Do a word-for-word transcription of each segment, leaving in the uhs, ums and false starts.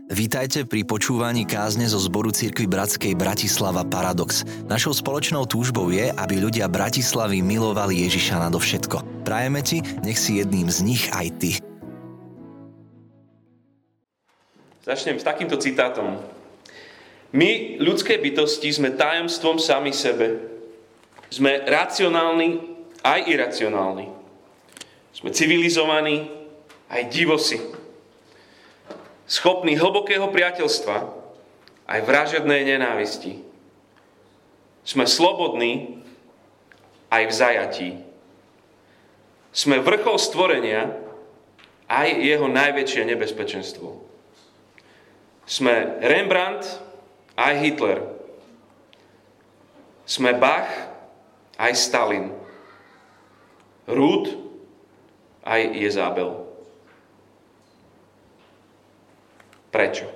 Vítajte pri počúvaní kázne zo zboru cirkvi Bratskej Bratislava Paradox. Našou spoločnou túžbou je, aby ľudia Bratislavy milovali Ježiša nadovšetko. Prajeme ti, nech si jedným z nich aj ty. Začnem s takýmto citátom. My, ľudské bytosti, sme tajomstvom sami sebe. Sme racionálni aj iracionálni. Sme civilizovaní aj divosi. Schopní hlbokého priateľstva aj vražednej nenávisti. Sme slobodní aj v zajatí. Sme vrchol stvorenia aj jeho najväčšie nebezpečenstvo. Sme Rembrandt aj Hitler. Sme Bach aj Stalin. Ruth aj Jezabel. Prečo?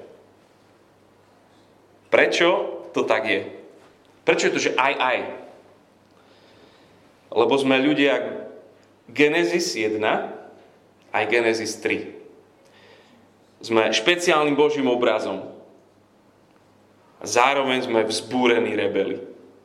Prečo to tak je? Prečo je to, že aj, aj? Lebo sme ľudia Genesis jeden aj Genesis tri. Sme špeciálnym Božím obrazom. A zároveň sme vzbúrení rebeli.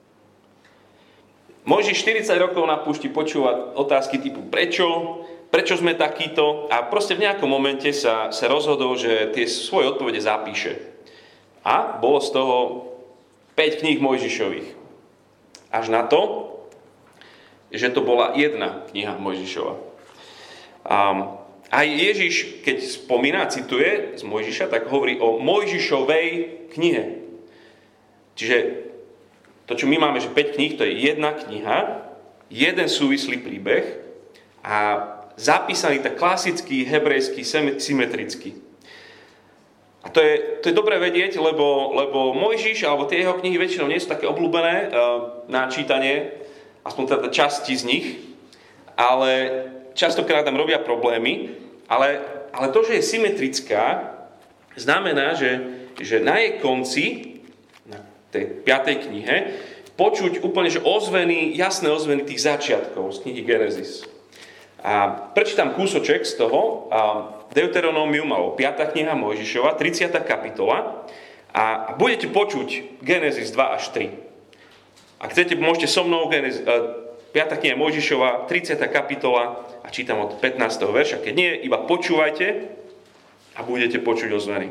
Mojžiš štyridsať rokov na púšti počúva otázky typu prečo, prečo sme takíto a proste v nejakom momente sa, sa rozhodol, že tie svoje odpovede zapíše. A bolo z toho päť kníh Mojžišových. Až na to, že to bola jedna kniha Mojžišova. Um, aj Ježiš, keď spomína, cituje z Mojžiša, tak hovorí o Mojžišovej knihe. Čiže to, čo my máme, že päť kníh, to je jedna kniha, jeden súvislý príbeh a zapísaný tak klasický, hebrejský, symetrický. A to je, to je dobré vedieť, lebo, lebo Mojžiš, alebo tie jeho knihy väčšinou nie sú také obľúbené uh, na čítanie, aspoň teda časti z nich, ale častokrát tam robia problémy, ale, ale to, že je symetrická, znamená, že, že na jej konci, na tej piatej knihe, počuť úplne že ozveny, jasné ozveny tých začiatkov z knihy Genesis. A prečítam kúsoček z toho, Deuteronómium, alebo piata kniha Mojžišova, tridsiata kapitola, a budete počuť Genesis dva až tri. Ak chcete, môžete so mnou Genesis, piata kniha Mojžišova, tridsiata kapitola, a čítam od pätnásteho verša. Keď nie, iba počúvajte a budete počuť ozveny.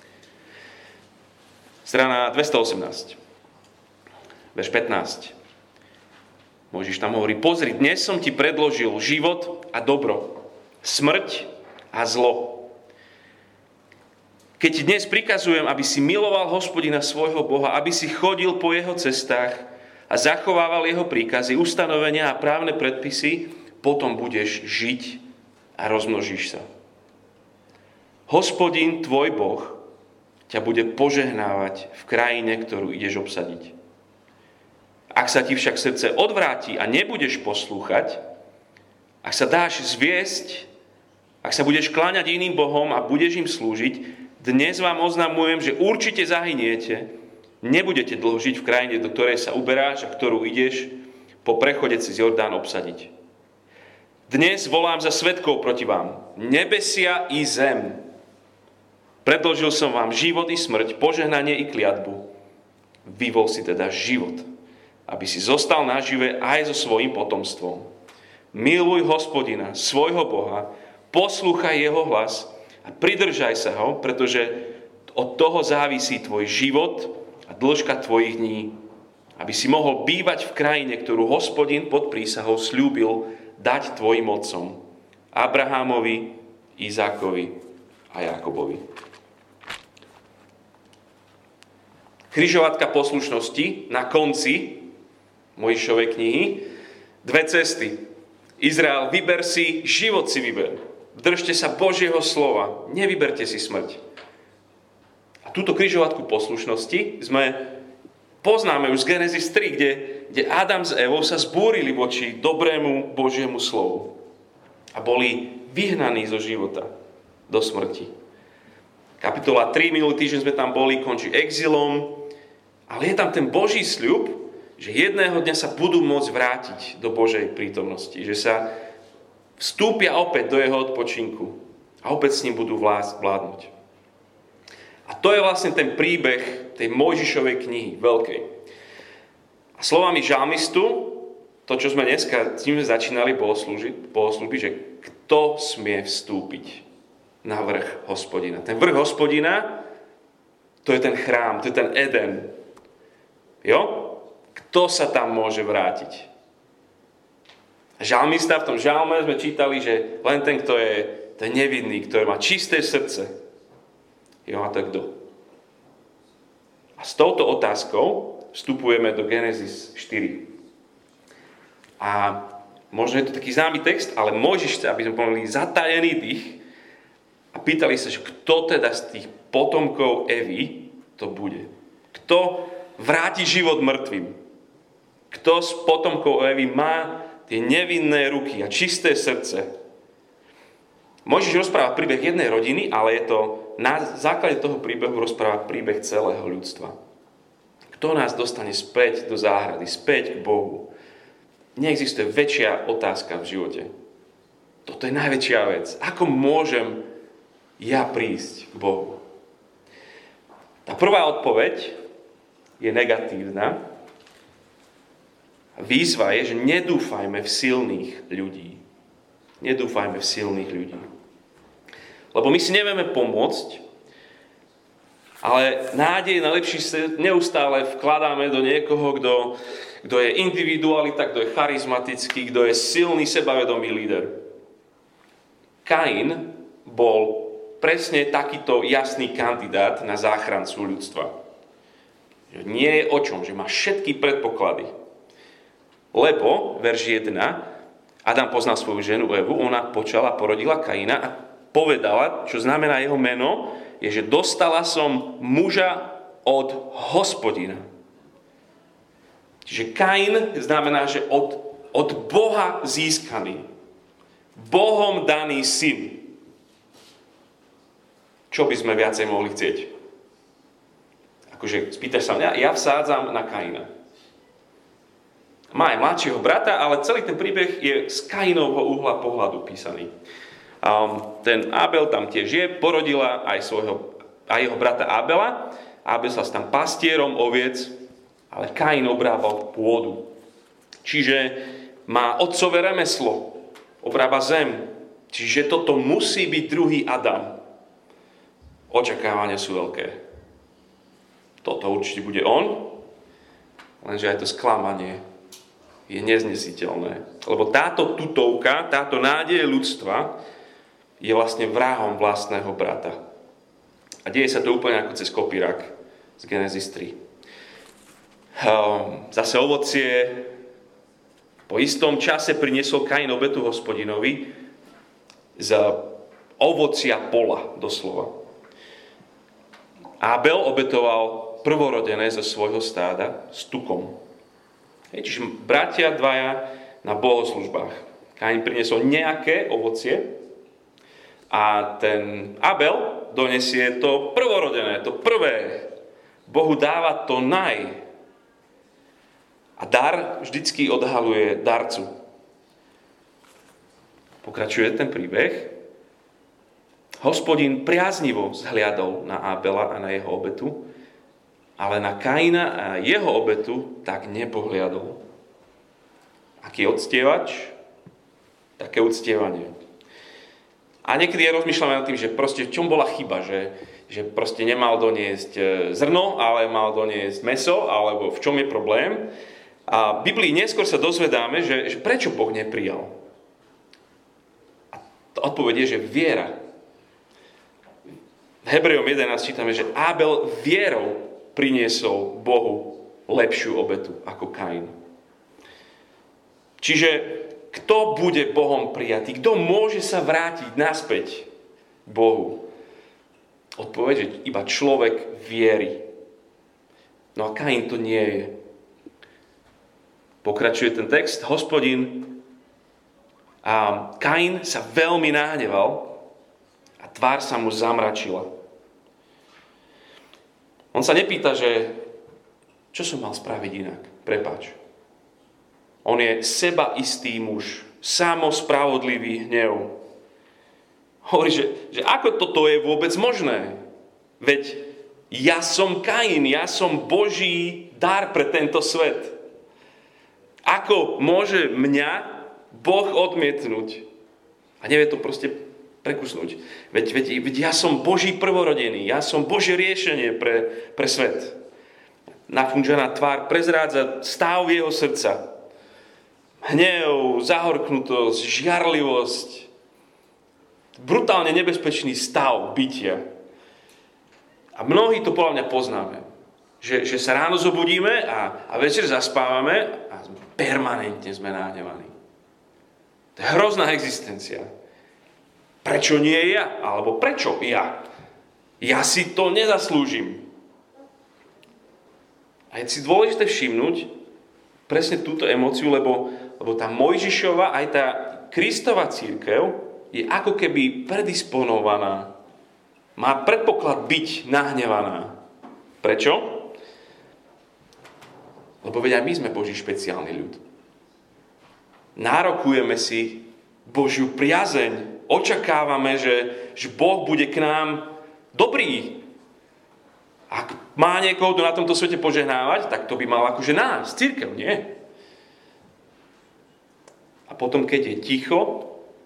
Strana dvestoosemnásť, verš pätnásť. Mojžiš tam hovorí, pozri, dnes som ti predložil život a dobro, smrť a zlo. Keď ti dnes prikazujem, aby si miloval Hospodina svojho Boha, aby si chodil po jeho cestách a zachovával jeho príkazy, ustanovenia a právne predpisy, potom budeš žiť a rozmnožíš sa. Hospodin, tvoj Boh, ťa bude požehnávať v krajine, ktorú ideš obsadiť. Ak sa ti však srdce odvráti a nebudeš poslúchať, ak sa dáš zviesť, ak sa budeš kláňať iným bohom a budeš im slúžiť, dnes vám oznamujem, že určite zahyniete, nebudete dlho žiť v krajine, do ktorej sa uberáš a ktorú ideš po prechode cez Jordán obsadiť. Dnes volám za svedkov proti vám, nebesia i zem. Predložil som vám život i smrť, požehnanie i kliatbu. Vyvol si teda život, aby si zostal nažive aj so svojím potomstvom. Miluj Hospodina, svojho Boha, poslúchaj jeho hlas a pridržaj sa ho, pretože od toho závisí tvoj život a dĺžka tvojich dní, aby si mohol bývať v krajine, ktorú Hospodin pod prísahou sľúbil dať tvojim otcom, Abrahámovi, Izákovi a Jakobovi. Križovatka poslušnosti na konci Mojžišovej knihy. Dve cesty. Izrael, vyber si, život si vyber. Držte sa Božieho slova. Nevyberte si smrť. A túto križovatku poslušnosti sme poznáme už z Genesis tri, kde, kde Adam s Evou sa zbúrili voči dobrému Božiemu slovu. A boli vyhnaní zo života do smrti. Kapitola tri, minulý týždeň sme tam boli, končí exilom. Ale je tam ten Boží sľub, že jedného dňa sa budú môcť vrátiť do Božej prítomnosti. Že sa vstúpia opäť do jeho odpočinku a opäť s ním budú vládnuť. A to je vlastne ten príbeh tej Mojžišovej knihy, veľkej. A slovami žalmistu, to, čo sme dneska, s tým sme začínali bohoslúžiť, že kto smie vstúpiť na vrch Hospodina. Ten vrch Hospodina, to je ten chrám, to je ten Eden. Jo? Kto sa tam môže vrátiť? Žalmista, v tom žalme sme čítali, že len ten, kto je, to je nevinný, kto má čisté srdce. Jo, a to je kto? A s touto otázkou vstupujeme do Genesis štyri. A možno je to taký známy text, ale Mojžiš chce, aby sme povedali zatajený dých a pýtali sa, že kto teda z tých potomkov Evy to bude. Kto vráti život mŕtvým? Kto z potomkov Evy má tie nevinné ruky a čisté srdce? Mojžiš rozpráva príbeh jednej rodiny, ale je to na základe toho príbehu rozpráva príbeh celého ľudstva. Kto nás dostane späť do záhrady, späť k Bohu? Neexistuje väčšia otázka v živote. Toto je najväčšia vec. Ako môžem ja prísť k Bohu? Tá prvá odpoveď je negatívna. Výzva je, že nedúfajme v silných ľudí. Nedúfajme v silných ľudí. Lebo my si nevieme pomôcť, ale nádej na lepší svet neustále vkladáme do niekoho, kto, kto je individualita, kto je charizmatický, kto je silný, sebavedomý líder. Kain bol presne takýto jasný kandidát na záchrancu ľudstva. Nie je o čom, že má všetky predpoklady. Lebo, verš jeden, Adam poznal svoju ženu Evu, ona počala, porodila Kaina a povedala, čo znamená jeho meno, je, že dostala som muža od Hospodina. Čiže Kain znamená, že od, od Boha získaný. Bohom daný syn. Čo by sme viacej mohli chcieť? Akože spýtaš sa mňa, ja vsádzam na Kaina. Má aj mladšieho brata, ale celý ten príbeh je z Kainovho uhla pohľadu písaný. Um, ten Abel tam tiež je, porodila aj, svojho, aj jeho brata Abela. Abel sa stal pastierom oviec, ale Kain obrábal pôdu. Čiže má otcové remeslo, obrába zem. Čiže toto musí byť druhý Adam. Očakávania sú veľké. Toto určite bude on, lenže aj to sklamanie je neznesiteľné. Lebo táto tutovka, táto nádej ľudstva je vlastne vrahom vlastného brata. A deje sa to úplne ako cez kopírak z Genesis tri. Um, zase ovocie. Po istom čase priniesol Kain obetu Hospodinovi z ovocia pola, doslova. Abel obetoval prvorodené zo svojho stáda s tukom. Hej, čiže bratia dvaja na bohoslužbách. Kain priniesol nejaké ovocie a ten Abel donesie to prvorodené, to prvé. Bohu dáva to naj. A dar vždycky odhaluje darcu. Pokračuje ten príbeh. Hospodin priaznivo zhliadol na Abela a na jeho obetu, ale na Kaina a jeho obetu tak nepohliadol. Aký odstievač, také uctievanie. A niekedy ja rozmýšľam nad tým, že proste v čom bola chyba, že, že proste nemal doniesť zrno, ale mal doniesť mäso, alebo v čom je problém. A v Biblii neskôr sa dozvedáme, že, že prečo Boh neprijal. A odpoveď je, že viera. V Hebrejom jedenásť čítame, že Abel vierou priniesol Bohu lepšiu obetu ako Kain. Čiže kto bude Bohom prijatý? Kto môže sa vrátiť naspäť k Bohu? Odpoveď, že iba človek viery. No a Kain to nie je. Pokračuje ten text. Hospodin a Kain sa veľmi nahneval a tvár sa mu zamračila. On sa nepýta, že čo som mal spraviť inak? Prepáč. On je sebaistý muž, samospravodlivý hnev. Hovorí, že, že ako toto je vôbec možné? Veď Ja som Kain, ja som Boží dar pre tento svet. Ako môže mňa Boh odmietnúť? A nevie to proste prekusnúť. Veď, veď, veď ja som Boží prvorodený, ja som Božie riešenie pre, pre svet. Nafunžená tvár prezrádza stav jeho srdca. Hnev, zahorknutosť, žiarlivosť. Brutálne nebezpečný stav bytia. A mnohí to podľa mňa poznáme. Že, že sa ráno zobudíme a, a večer zaspávame a permanentne sme nahnevaní. To je hrozná existencia. Prečo nie ja? Alebo prečo ja? Ja si to nezaslúžim. A je si dôležité všimnúť presne túto emóciu, lebo, lebo tá Mojžišova, aj tá Kristova cirkev je ako keby predisponovaná. Má predpoklad byť nahnevaná. Prečo? Lebo veď aj my sme Boží špeciálny ľud. Nárokujeme si Božiu priazeň. Očakávame, že, že Boh bude k nám dobrý. Ak má niekoho na tomto svete požehnávať, tak to by mal akože nás, cirkev, nie? A potom, keď je ticho,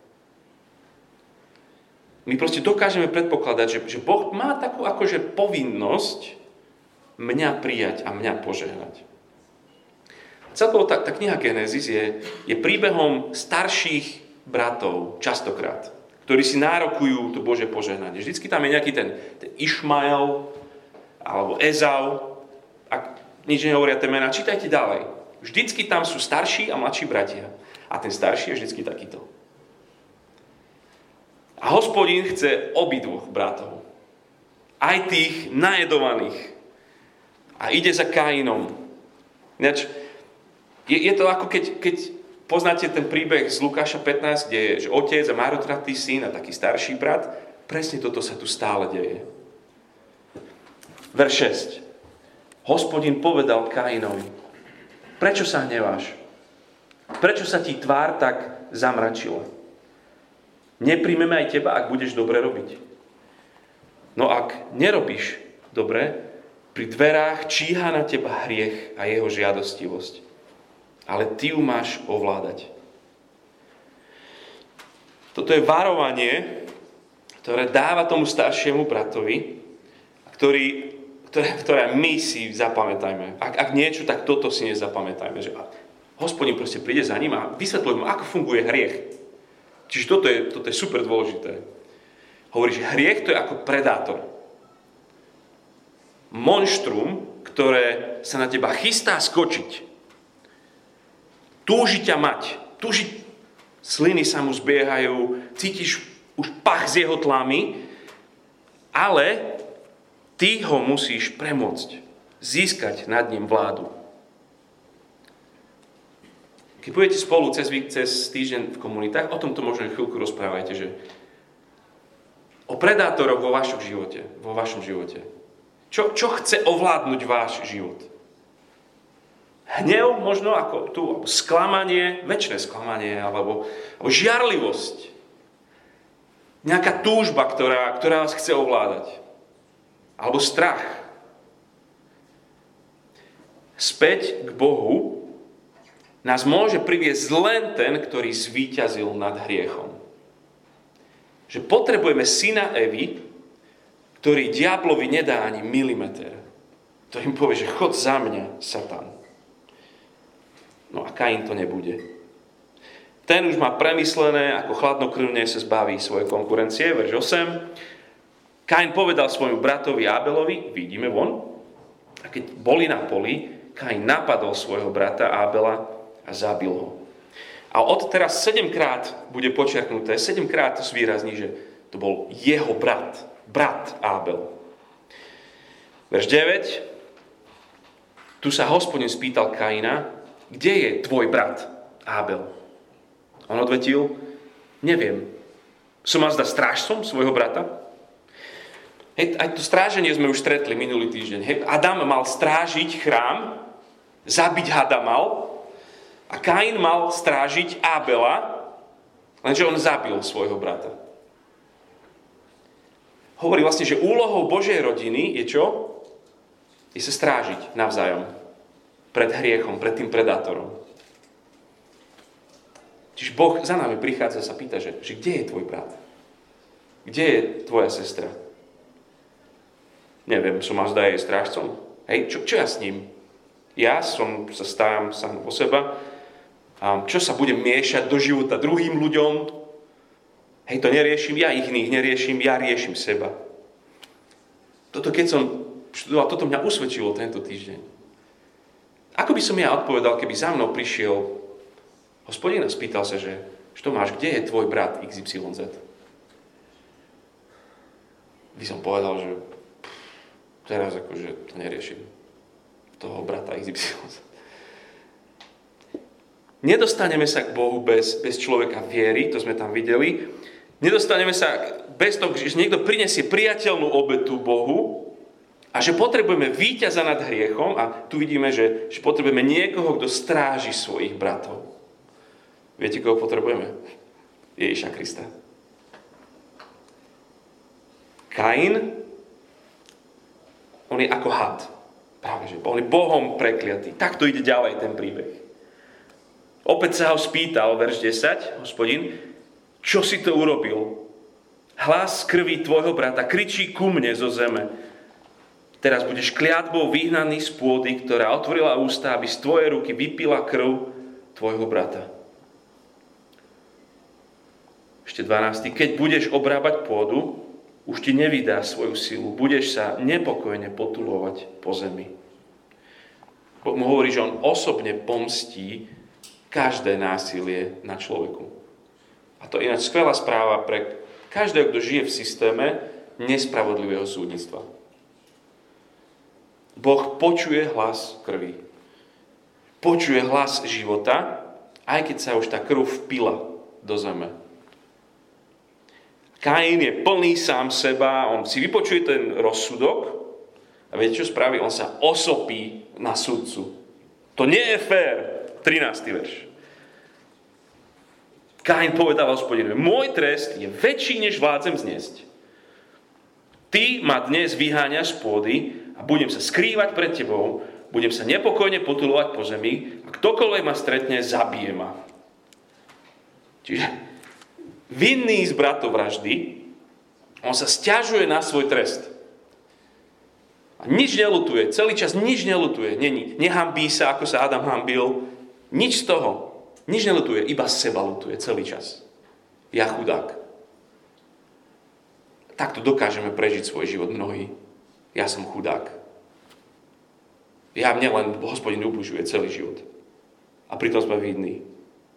my proste dokážeme predpokladať, že, že Boh má takú akože povinnosť mňa prijať a mňa požehnať. Celkovo tá, tá kniha Genesis je, je príbehom starších bratov, častokrát, ktorí si nárokujú to Božie požehnanie. Vždycky tam je nejaký ten, ten Išmael alebo Ezau. Ak nič nehovoria tie mená, čítajte ďalej. Vždycky tam sú starší a mladší bratia. A ten starší je vždycky takýto. A Hospodín chce obidvoch bratov. Aj tých najedovaných. A ide za Kainom. Ináč, je, je to ako keď, keď poznáte ten príbeh z Lukáša pätnásť, kde je že otec a marnotratný syn a taký starší brat. Presne toto sa tu stále deje. Verš šesť. Hospodín povedal Kainovi: prečo sa hneváš? Prečo sa ti tvár tak zamračila? Nepríjmeme aj teba, ak budeš dobre robiť. No ak nerobíš dobre, pri dverách číha na teba hriech a jeho žiadostivosť. Ale ty ju máš ovládať. Toto je varovanie, ktoré dáva tomu staršiemu bratovi, ktorý, ktoré, ktoré my si zapamätajme. Ak, ak niečo, tak toto si nezapamätajme. Že Hospodín proste príde za ním a vysvetľuje mu, ako funguje hriech. Čiže toto je, toto je super dôležité. Hovorí, že hriech to je ako predátor. Monštrum, ktoré sa na teba chystá skočiť. Túži ťa mať. Túži, sliny sa mu zbiehajú, cítiš už pach z jeho tlamy, ale ty ho musíš premôcť. Získať nad ním vládu. Keď budete spolu cez, cez týždeň v komunitách, o tomto možno chvíľku rozprávajte, že o predátoroch vo vašom živote, vo vašom živote. Čo, čo chce ovládnuť váš život? Hnev možno ako tu, alebo sklamanie, večné sklamanie, alebo, alebo žiarlivosť. Nejaká túžba, ktorá, ktorá vás chce ovládať. Alebo strach. Späť k Bohu nás môže priviesť len ten, ktorý zvíťazil nad hriechom. Že potrebujeme syna Evy, ktorý diablovi nedá ani milimeter. Ktorý mu povie, že chod za mňa, Satan. No a Kain to nebude. Ten už má premyslené, ako chladnokrvne sa zbaví svoje konkurencie. Verš osem. Kain povedal svojmu bratovi Abelovi, vidíme von, a keď boli na poli, Kain napadol svojho brata Abela a zabil ho. A od teraz sedemkrát bude počiarknuté, sedemkrát to zvýrazní, že to bol jeho brat, brat Abel. Verš deväť. Tu sa Hospodin spýtal Kaina, kde je tvoj brat Abel? On odvetil, neviem. Som azda strážcom svojho brata? Hej, aj to stráženie sme už stretli minulý týždeň. Hej, Adam mal strážiť chrám, zabiť hada mal, a Kain mal strážiť Abela, lenže on zabil svojho brata. Hovorí vlastne, že úlohou Božej rodiny je čo? je sa strážiť navzájom pred hriechom, pred tým predátorom. Čiže Boh za nami prichádza a sa pýta, že, že kde je tvoj brat? Kde je tvoja sestra? Neviem, som ma zdá jej strážcom. Hej, čo, čo ja s ním? Ja som sa starám sám o seba. A čo sa budem miešať do života druhým ľuďom? Hej, to neriešim, ja ich iných neriešim, ja riešim seba. Toto, keď som študoval, toto mňa usvedčilo tento týždeň. Ako by som ja odpovedal, keby za mnou prišiel Hospodin a spýtal sa, že čo máš, kde je tvoj brat iks ypsilon zet? By som povedal, že teraz akože to neriešim. Toho brata iks ypsilon zet. Nedostaneme sa k Bohu bez, bez človeka viery, to sme tam videli. Nedostaneme sa bez toho, že niekto prinesie priateľnú obetu Bohu a že potrebujeme víťaza nad hriechom a tu vidíme, že, že potrebujeme niekoho, kto stráži svojich bratov. Viete, koho potrebujeme? Ježiša Krista. Kain, on je ako had. Práve, že on je Bohom prekliatý. Takto ide ďalej ten príbeh. Opäť sa ho spýtal, verš desať, Hospodin, čo si to urobil? Hlas krvi tvojho brata kričí ku mne zo zeme. Teraz budeš kliatbou vyhnaný z pôdy, ktorá otvorila ústa, aby z tvojej ruky vypila krv tvojho brata. Ešte dvanásty. Keď budeš obrábať pôdu, už ti nevydá svoju silu. Budeš sa nepokojne potulovať po zemi. Boh mu hovorí, že on osobne pomstí každé násilie na človeku. A to je ináč skvelá správa pre každého, kto žije v systéme nespravodlivého súdnictva. Boh počuje hlas krvi. Počuje hlas života, aj keď sa už tá krv vpila do zeme. Kain je plný sám seba, on si vypočuje ten rozsudok a viete, čo spraví? On sa osopí na sudcu. To nie je fér. trinásty verš. Kain povedal Hospodinovi, môj trest je väčší, než vládzem zniesť. Ty ma dnes vyháňaš z pôdy a budem sa skrývať pred tebou, budem sa nepokojne potulovať po zemi a ktokoľvek ma stretne, zabije ma. Čiže vinný z bratovraždy, on sa sťažuje na svoj trest. A nič nelutuje, celý čas nič nelutuje. Není, nehambí sa, ako sa Adam hambil. Nič z toho. Nič nelutuje, iba seba lutuje celý čas. Ja chudák. Takto dokážeme prežiť svoj život mnohí. Ja som chudák. Ja mne len Hospodin ubližuje celý život. A pritom sme vinní.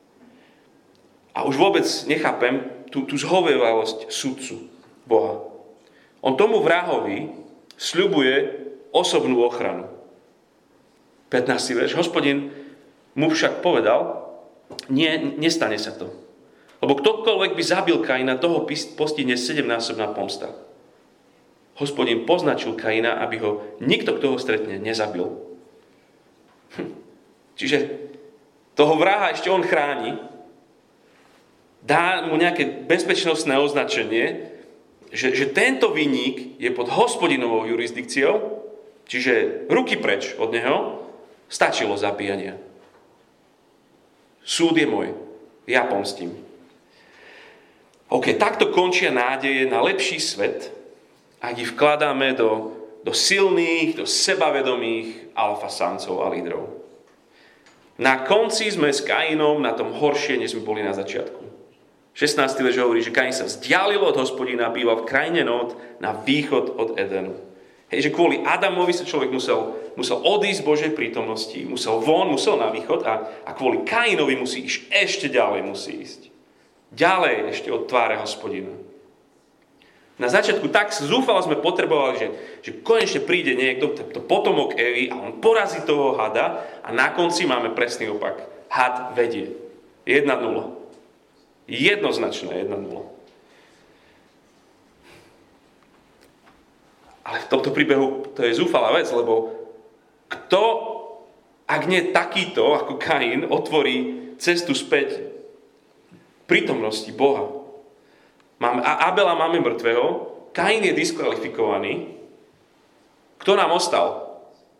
A už vôbec nechápem tú, tú zhovievavosť sudcu Boha. On tomu vrahovi sľubuje osobnú ochranu. pätnásty verš. Hospodin mu však povedal, nie, nestane sa to. Lebo ktokoľvek by zabil Kaina, toho postihne sedemnásobná pomsta. Hospodin poznačil Kaina, aby ho nikto, kto ho stretne, nezabil. Hm. Čiže toho vraha ešte on chráni, dá mu nejaké bezpečnostné označenie, že, že tento vinník je pod Hospodinovou jurisdikciou, čiže ruky preč od neho, stačilo zabíjania. Súd je môj, ja pomstím. OK, takto končia nádeje na lepší svet, ak ich vkladáme do, do silných, do sebavedomých alfasáncov a lídrov. Na konci sme s Kainom na tom horšie, než sme boli na začiatku. šestnásty verš hovorí, že Kain sa vzdialil od Hospodina a býval v krajine Nód na východ od Edenu. Hej, že kvôli Adamovi sa človek musel, musel odísť z Božej prítomnosti, musel von, musel na východ a, a kvôli Kainovi musí ísť ešte ďalej, musí ísť. Ďalej ešte od tváre Hospodina. Na začiatku tak zúfalo sme potrebovali, že, že konečne príde niekto, to potomok Evy a on porazí toho hada a na konci máme presný opak. Had vedie. jedna nula. Jednoznačné jedna nula. Ale v tomto príbehu to je zúfalá vec, lebo kto, ak nie takýto, ako Kain, otvorí cestu späť prítomnosti Boha. Máme, a Abela máme mŕtvého, Kain je diskvalifikovaný. Kto nám ostal?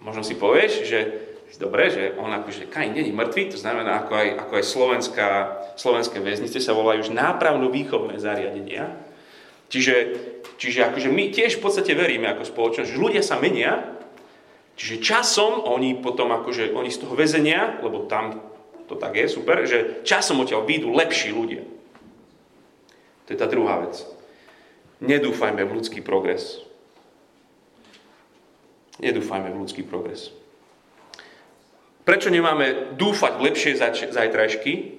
Možno si povieš, že dobre, že on akože Kain nie je mŕtvý, to znamená, ako aj, ako aj slovenská, slovenské väznice sa volajú už nápravno-výchovné zariadenia. Čiže, čiže akože my tiež v podstate veríme ako spoločnosť, že ľudia sa menia, čiže časom oni potom akože, oni z toho väzenia, lebo tam to tak je, super, že časom odtiaľ výjdu lepší ľudia. To je tá druhá vec. Nedúfajme v ľudský progres. Nedúfajme v ľudský progres. Prečo nemáme dúfať v lepšie zač- zajtrajšky?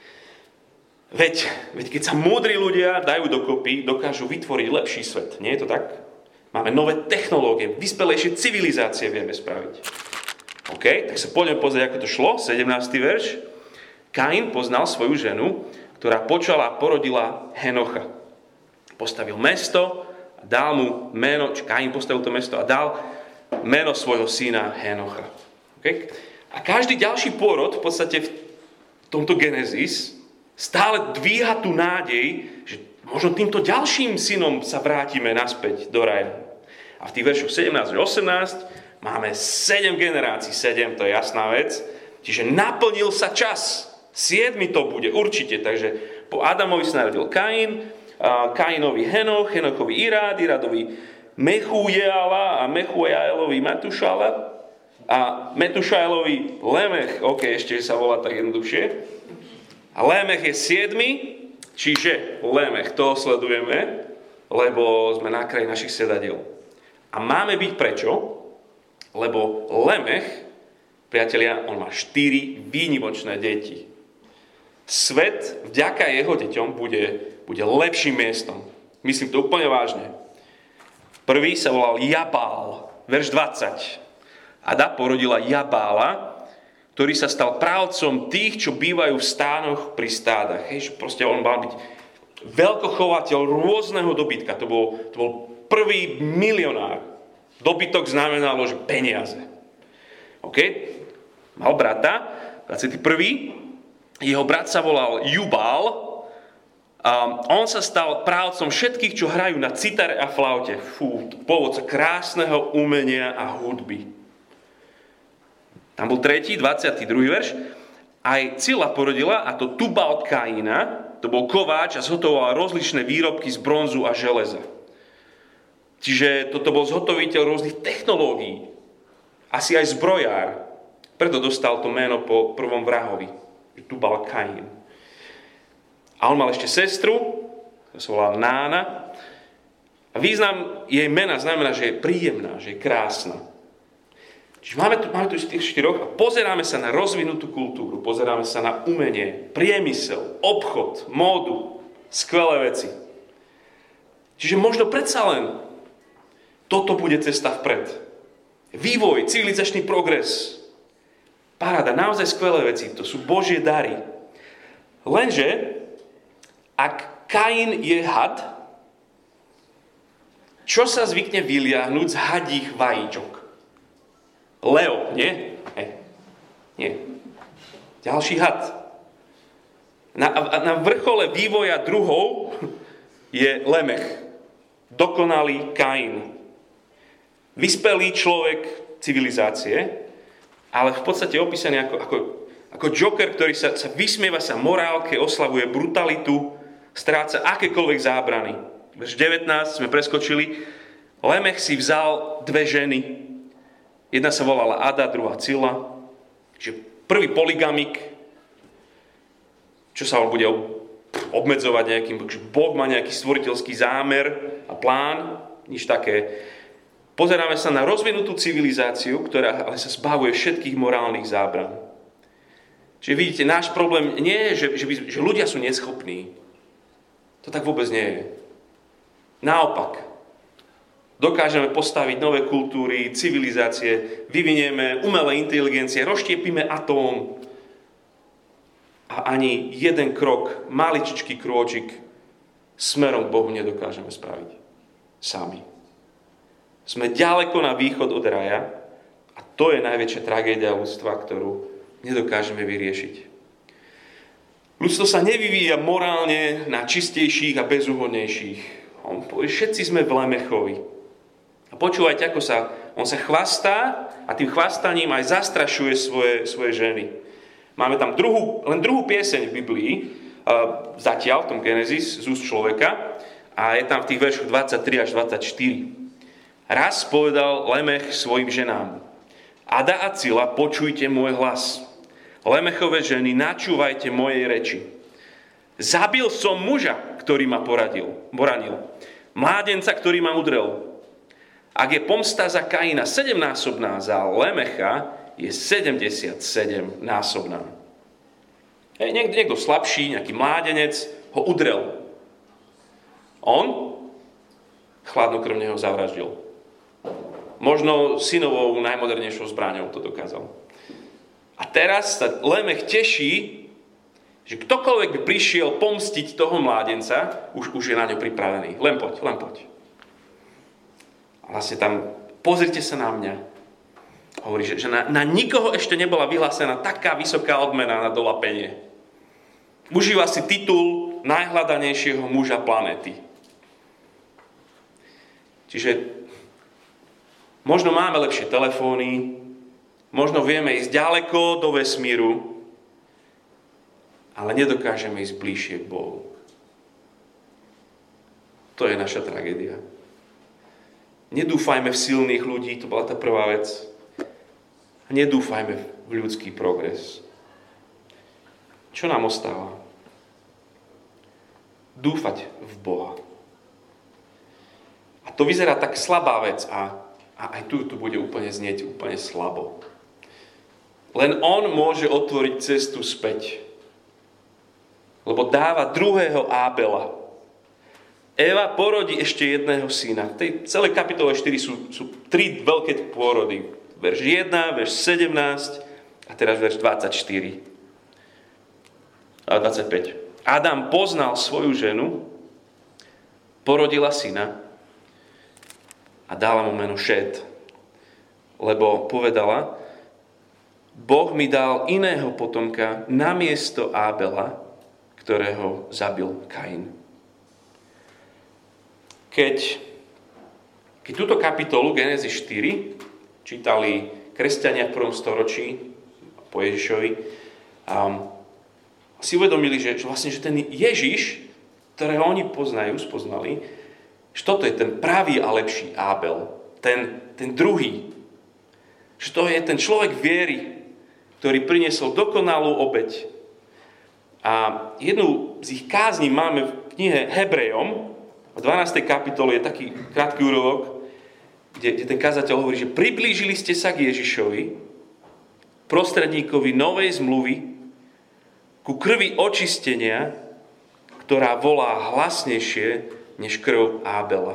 Veď, veď keď sa múdri ľudia dajú dokopy, dokážu vytvoriť lepší svet. Nie je to tak? Máme nové technológie, vyspelejšie civilizácie vieme spraviť. OK, tak sa poďme pozrieť, ako to šlo. sedemnásty verš. Kain poznal svoju ženu, ktorá počala a porodila Henocha. Postavil mesto a dal mu meno, či Kain postavil to mesto a dal meno svojho syna Henocha. OK? A každý ďalší pôrod, v podstate v tomto Genesis, stále dvíha tú nádej, že možno týmto ďalším synom sa vrátime naspäť do raja. A v tých veršoch sedemnásť až osemnásť máme sedem generácií, sedem, to je jasná vec. Čiže naplnil sa čas. Siedmy to bude, určite. Takže po Adamovi sa narodil Kain, Kainovi Henoch, Henochovi Irad, Iradovi Mechujeala a Mechujealovi Metušala a Metušailovi Lemech, ok, ešte sa volá tak jednoduchšie. A Lemech je siedmy, čiže Lemech, toho sledujeme, lebo sme na kraji našich sedadiel. A máme byť prečo? Lebo Lemech, priatelia, on má štyri výnimočné deti. Svet vďaka jeho deťom bude, bude lepším miestom. Myslím to úplne vážne. Prvý sa volal Jabál, verš dvadsať. Ada porodila Jabála, ktorý sa stal právcom tých, čo bývajú v stánoch pri stádach. Hej, proste on mal byť veľkochovateľ rôzneho dobytka. To bol, to bol prvý milionár. Dobytok znamenalo, že peniaze. OK? Mal brata, dvadsiaty prvý Jeho brat sa volal Jubal. A on sa stal právcom všetkých, čo hrajú na citare a flaute. Fú, pôvodca krásneho umenia a hudby. Tam bol tretí, dvadsiaty druhý verš. Aj Cila porodila, a to Tubal Kaina, to bol kováč a zhotovoval rozličné výrobky z bronzu a železa. Čiže toto bol zhotoviteľ rôznych technológií. Asi aj zbrojár. Preto dostal to meno po prvom vrahovi. Tubal Kain. A on mal ešte sestru, ktorá sa volá Nána. A význam jej mena znamená, že je príjemná, že je krásna. Čiže máme tu, máme tu tých štyroch a pozeráme sa na rozvinutú kultúru, pozeráme sa na umenie, priemysel, obchod, módu, skvelé veci. Čiže možno predsa len toto bude cesta vpred. Vývoj, civilizačný progres, paráda, naozaj skvelé veci, to sú Božie dary. Lenže, ak Kain je had, čo sa zvykne vyliahnuť z hadích vajíčok? Leo, nie? Hej. Nie. Ďalší had. Na, na vrchole vývoja druhov je Lemech. Dokonalý Kain. Vyspelý človek civilizácie, ale v podstate opísaný ako, ako, ako Joker, ktorý sa, sa vysmieva sa morálke, oslavuje brutalitu, stráca akékoľvek zábrany. Verš devätnásť sme preskočili. Lemech si vzal dve ženy. Jedna sa volala Ada, druhá Cila. Čiže prvý polygamik, čo sa on bude obmedzovať nejakým, že Boh má nejaký stvoriteľský zámer a plán, nič také. Pozeráme sa na rozvinutú civilizáciu, ktorá ale sa zbavuje všetkých morálnych zábran. Čiže vidíte, náš problém nie je, že, že, by, že ľudia sú neschopní. To tak vôbec nie je. Naopak. Dokážeme postaviť nové kultúry, civilizácie, vyvinieme umelé inteligencie, rozštiepime atóm. A ani jeden krok, maličičký krôčik smerom k Bohu nedokážeme spraviť. Sami. Sme ďaleko na východ od raja a to je najväčšia tragédia ľudstva, ktorú nedokážeme vyriešiť. Ľudstvo sa nevyvíja morálne na čistejších a bezúhodnejších. Všetci sme v Lemechovi. A počúvajte, ako sa On sa chvastá a tým chvastaním aj zastrašuje svoje, svoje ženy. Máme tam druhú, len druhú pieseň v Biblii, uh, zatiaľ v tom Genesis, z úst človeka, a je tam v tých veršoch dvadsaťtri až dvadsaťštyri. Raz povedal Lemech svojim ženám: Ada a Cila, počujte môj hlas. Lemechové ženy, načúvajte mojej reči. Zabil som muža, ktorý ma poradil, poranil. Mládenca, ktorý ma udrel. Ak je pomsta za Kaina sedemnásobná, za Lemecha je sedemdesiatsedemnásobná. Hej, niekto, niekto slabší, nejaký mládenec ho udrel. On chladnokrvne ho zavraždil. Možno synovou najmodernejšou zbraňou to dokázal. A teraz sa Lemech teší, že ktokoľvek by prišiel pomstiť toho mládenca, už, už je na ňo pripravený. Len poď, len poď. A vlastne tam, pozrite sa na mňa. Hovorí, že, že na, na nikoho ešte nebola vyhlásená taká vysoká odmena na dolapenie. Užíva si titul najhľadanejšieho muža planéty. Čiže možno máme lepšie telefóny, možno vieme ísť ďaleko do vesmíru, ale nedokážeme ísť bližšie k Bohu. To je naša tragédia. Nedúfajme v silných ľudí, to bola tá prvá vec. A nedúfajme v ľudský progres. Čo nám ostáva? Dúfať v Boha. A to vyzerá tak slabá vec a, a aj tu to bude úplne znieť úplne slabo. Len on môže otvoriť cestu späť. Lebo dáva druhého Ábela. Eva porodí ešte jedného syna. V tej celej kapitole štyri sú, sú tri veľké pôrody. Verš jeden, verš sedemnásť a teraz verš dvadsaťštyri a dvadsaťpäť. Adam poznal svoju ženu, porodila syna a dala mu meno Šét, lebo povedala: Boh mi dal iného potomka namiesto Ábela, ktorého zabil Kain. Keď, keď túto kapitolu Genesis štyri čítali kresťania v prvom storočí po Ježišovi, um, si uvedomili, že, že vlastne že ten Ježiš, ktorého oni poznajú, spoznali, že toto je ten pravý a lepší Ábel, ten, ten druhý. Že to je ten človek viery, ktorý priniesol dokonalú obeť. A jednu z ich kázní máme v knihe Hebrejom, v dvanástej kapitole je taký krátky úrovok, kde, kde ten kazateľ hovorí, že priblížili ste sa k Ježišovi, prostredníkovi novej zmluvy, ku krvi očistenia, ktorá volá hlasnejšie než krv Ábela.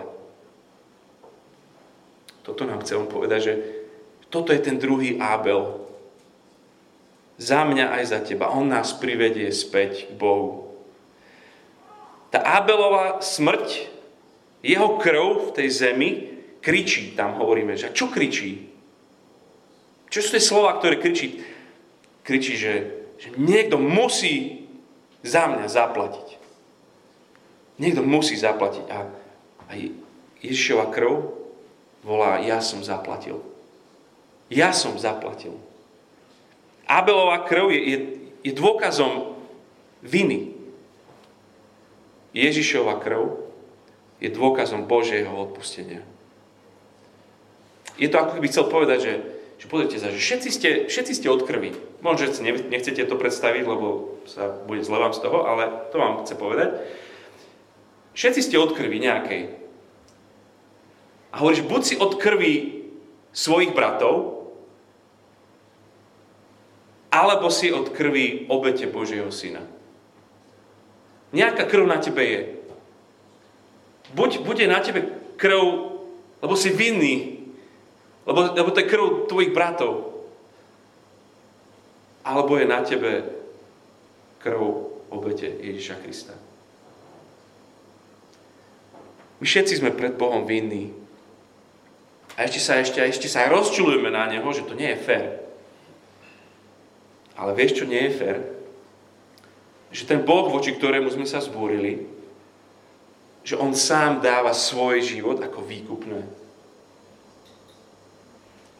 Toto nám chcem povedať, že toto je ten druhý Ábel. Za mňa aj za teba. On nás privedie späť k Bohu. Tá Ábelová smrť, jeho krv v tej zemi kričí, tam hovoríme, že čo kričí? Čo sú tie slova, ktoré kričí? Kričí, že, že niekto musí za mňa zaplatiť. Niekto musí zaplatiť. A, a Ježišova krv volá: ja som zaplatil. Ja som zaplatil. Ábelová krv je, je, je dôkazom viny. Ježišova krv je dôkazom Božieho odpustenia. Je to, ako keby chcel povedať, že, že pozrite sa, že všetci ste, všetci ste od krvi. Možno, že nechcete to predstaviť, lebo sa bude zle vám z toho, ale to vám chce povedať. Všetci ste od krvi nejakej. A hovoríš, buď si od krvi svojich bratov, alebo si od krvi obete Božieho syna. Nejaká krv na tebe je. Buď bude na tebe krv, lebo si vinný, lebo, lebo to je krv tvojich bratov. Alebo je na tebe krv obete Ježiša Krista. My všetci sme pred Bohom vinní. A ešte sa, ešte, ešte sa aj rozčulujeme na Neho, že to nie je fér. Ale vieš, čo nie je fér? Že ten Boh, voči ktorému sme sa zbúrili, že On sám dáva svoj život ako výkupné.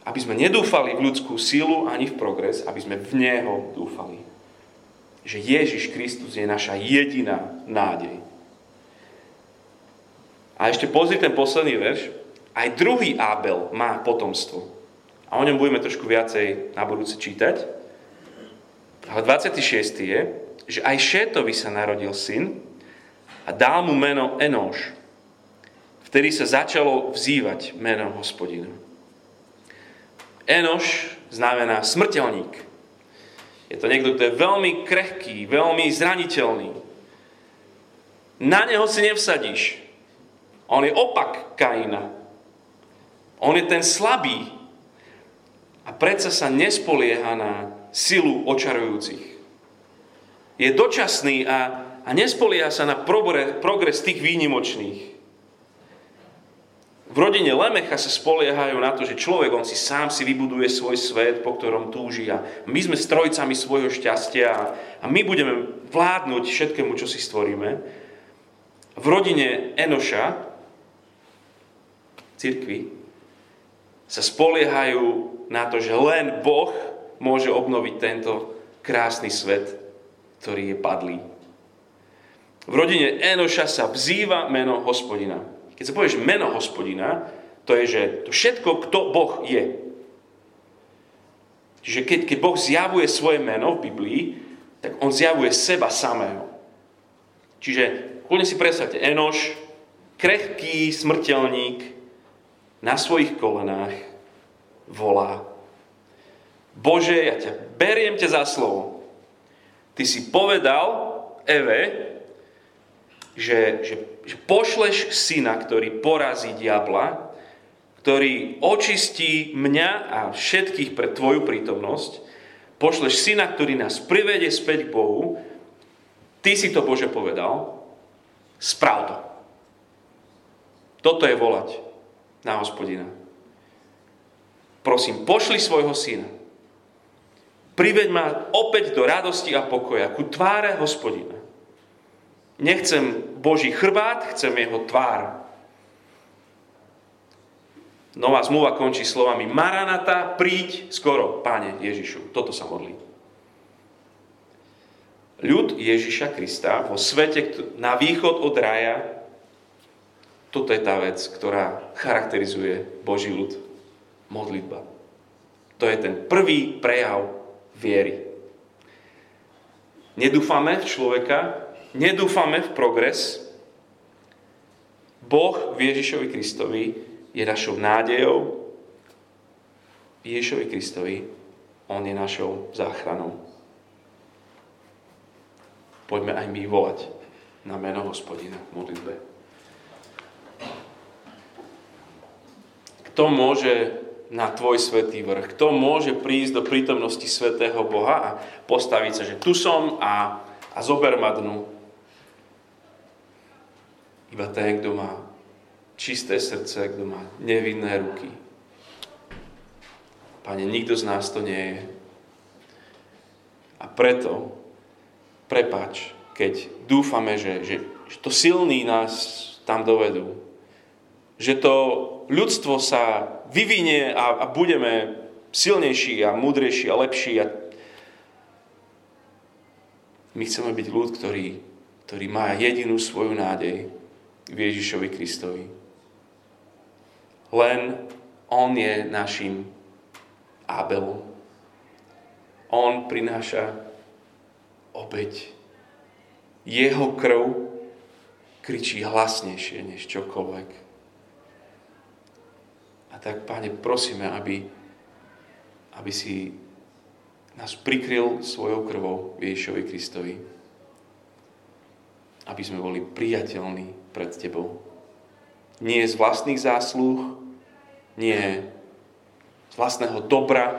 Aby sme nedúfali v ľudskú silu ani v progres, aby sme v Neho dúfali. Že Ježiš Kristus je naša jediná nádej. A ešte pozri ten posledný verš. Aj druhý Ábel má potomstvo. A o ňom budeme trošku viacej na budúce čítať. Ale dvadsiaty šiesty je, že aj Šétovi sa narodil syn a dal mu meno Enóš. Vtedy sa začalo vzývať meno Hospodina. Enóš znamená smrteľník. Je to niekto, kto je veľmi krehký, veľmi zraniteľný. Na neho si nevsadíš. On je opak Kaina. On je ten slabý. A predsa sa nespolieha na silu očarujúcich. Je dočasný a, a nespolieha sa na progres tých výnimočných. V rodine Lemecha sa spoliehajú na to, že človek, on si sám si vybuduje svoj svet, po ktorom túži a my sme strojcami svojho šťastia a my budeme vládnuť všetkému, čo si stvoríme. V rodine Enoša, cirkvi, sa spoliehajú na to, že len Boh môže obnoviť tento krásny svet, ktorý je padlý. V rodine Enoša sa vzýva meno Hospodina. Keď sa povieš meno Hospodina, to je, že to všetko, kto Boh je. Čiže keď, keď Boh zjavuje svoje meno v Biblii, tak on zjavuje seba samého. Čiže kľudne si predstavte, Enoš, krehký smrteľník, na svojich kolenách volá: Bože, ja ťa beriem ťa za slovo. Ty si povedal Eve, že, že, že pošleš syna, ktorý porazí diabla, ktorý očistí mňa a všetkých pre tvoju prítomnosť. Pošleš syna, ktorý nás privedie späť k Bohu. Ty si to, Bože, povedal. Sprav to. Toto je volať na Hospodina. Prosím, pošli svojho syna. Priveď ma opäť do radosti a pokoja, ku tváre Hospodina. Nechcem Boží chrbát, chcem jeho tvár. Nová zmluva končí slovami: Maranata, príď skoro, Páne Ježišu. Toto sa modlí. Ľud Ježiša Krista vo svete na východ od raja, toto je tá vec, ktorá charakterizuje Boží ľud. Modlitba. To je ten prvý prejav viery. Nedúfame v človeka, nedúfame v progres. Boh v Ježišovi Kristovi je našou nádejou. Ježišovi Kristovi on je našou záchranou. Poďme aj my volať na meno Hospodina v modlitbe. Kto môže na tvoj svätý vrch? Kto môže prísť do prítomnosti svätého Boha a postaviť sa, že tu som a, a zober ma dnu? Iba ten, kto má čisté srdce, kto má nevinné ruky. Pane, nikto z nás to nie je. A preto prepáč, keď dúfame, že, že, že to silní nás tam dovedú. Že to ľudstvo sa vyvinie a, a budeme silnejší a múdrejší a lepší. A my chceme byť ľud, ktorý, ktorý má jedinú svoju nádej v Ježišovi Kristovi. Len on je našim Ábelom. On prináša obeť. Jeho krv kričí hlasnejšie než čokoľvek. A tak, Páne, prosíme, aby, aby si nás prikryl svojou krvou Ježišovi Kristovi. Aby sme boli priateľní pred Tebou. Nie z vlastných zásluh, nie z vlastného dobra.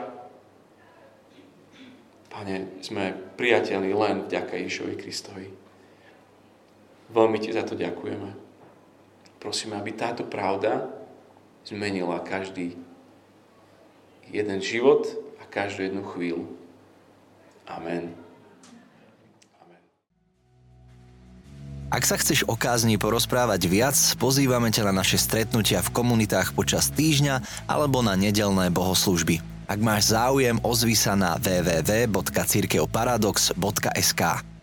Pane, sme priateľní len vďaka Ježišovi Kristovi. Veľmi Ti za to ďakujeme. Prosíme, aby táto pravda zmenila každý jeden život a každú jednu chvíľu. Amen. Amen. Ak sa chceš o kázni porozprávať viac, pozývame ťa na naše stretnutia v komunitách počas týždňa alebo na nedeľné bohoslužby. Ak máš záujem, ozvi sa na w w w bodka cirkevparadox bodka es ka.